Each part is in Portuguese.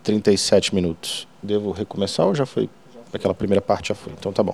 37 minutos. Devo recomeçar ou já foi? Aquela primeira parte já foi, então tá bom.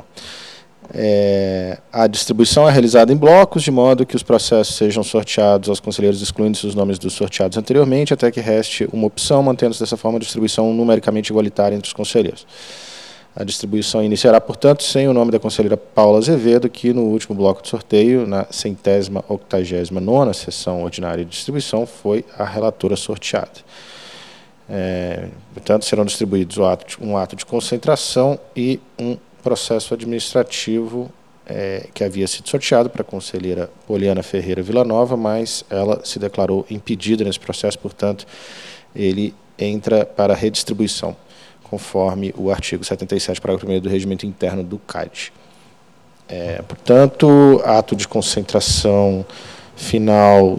A distribuição é realizada em blocos, de modo que os processos sejam sorteados aos conselheiros, excluindo-se os nomes dos sorteados anteriormente, até que reste uma opção, mantendo-se dessa forma a distribuição numericamente igualitária entre os conselheiros. A distribuição iniciará, portanto, sem o nome da conselheira Paula Azevedo, que no último bloco de sorteio, na 189ª sessão ordinária de distribuição, foi a relatora sorteada. Portanto, serão distribuídos um ato de concentração e um processo administrativo que havia sido sorteado para a conselheira Poliana Ferreira Villanova, mas ela se declarou impedida nesse processo, portanto, ele entra para a redistribuição, conforme o artigo 77, parágrafo 1º do Regimento Interno do CAD. Portanto, ato de concentração final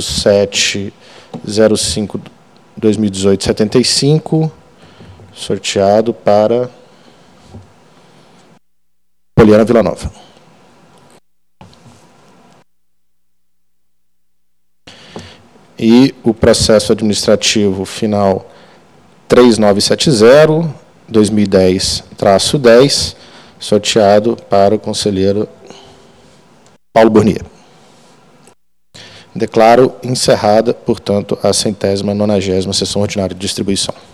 5705/2018-75, sorteado para Poliana Villanova. E o processo administrativo final 3970/2010-10, sorteado para o conselheiro Paulo Burnier. Declaro encerrada, portanto, a 190ª sessão ordinária de distribuição.